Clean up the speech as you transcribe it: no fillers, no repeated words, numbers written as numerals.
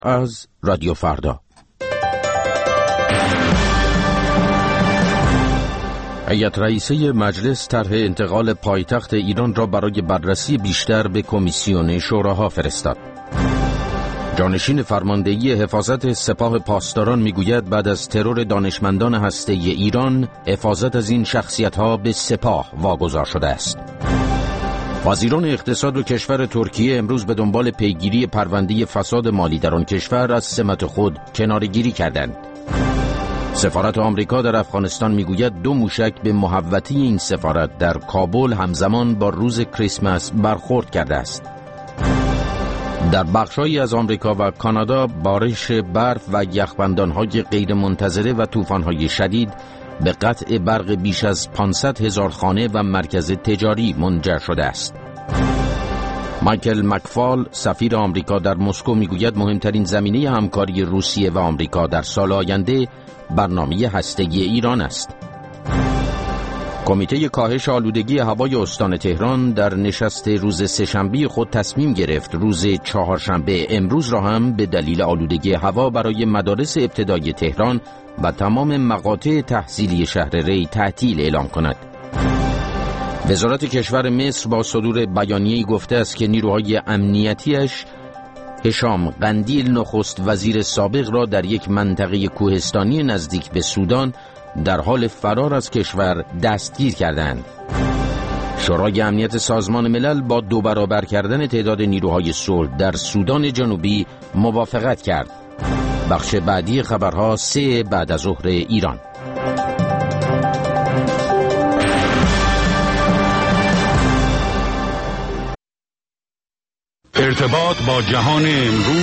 از رادیو فردا. هیئت رئیسه مجلس طرح انتقال پایتخت ایران را برای بررسی بیشتر به کمیسیون شوراها فرستاد. جانشین فرماندهی حفاظت سپاه پاسداران میگوید بعد از ترور دانشمندان هسته ایران، حفاظت از این شخصیت‌ها به سپاه واگذار شده است. وزیران اقتصاد و کشور ترکیه امروز به دنبال پیگیری پرونده فساد مالی در آن کشور از سمت خود کناره‌گیری کردند. سفارت آمریکا در افغانستان میگوید 2 موشک به محوطه این سفارت در کابل همزمان با روز کریسمس برخورد کرده است. در بخش‌هایی از آمریکا و کانادا بارش برف و یخبندان‌های غیرمنتظره و طوفان‌های شدید به قطع برق بیش از 500,000 خانه و مرکز تجاری منجر شده است. مایکل مکفال سفیر آمریکا در مسکو میگوید مهمترین زمینه همکاری روسیه و آمریکا در سال آینده برنامه هسته‌ای ایران است. کمیته کاهش آلودگی هوای استان تهران در نشست روز سه‌شنبه خود تصمیم گرفت روز چهارشنبه امروز را هم به دلیل آلودگی هوا برای مدارس ابتدایی تهران و تمام مقاطع تحصیلی شهر ری تعطیل اعلام کند. وزارت کشور مصر با صدور بیانیه‌ای گفته است که نیروهای امنیتیش هشام قندیل نخست وزیر سابق را در یک منطقه کوهستانی نزدیک به سودان در حال فرار از کشور دستگیر کردند. شورای امنیت سازمان ملل با 2 برابر کردن تعداد نیروهای صلح در سودان جنوبی موافقت کرد. بخش بعدی خبرها 3 بعد از ظهر ایران. ارتباط با جهان امروز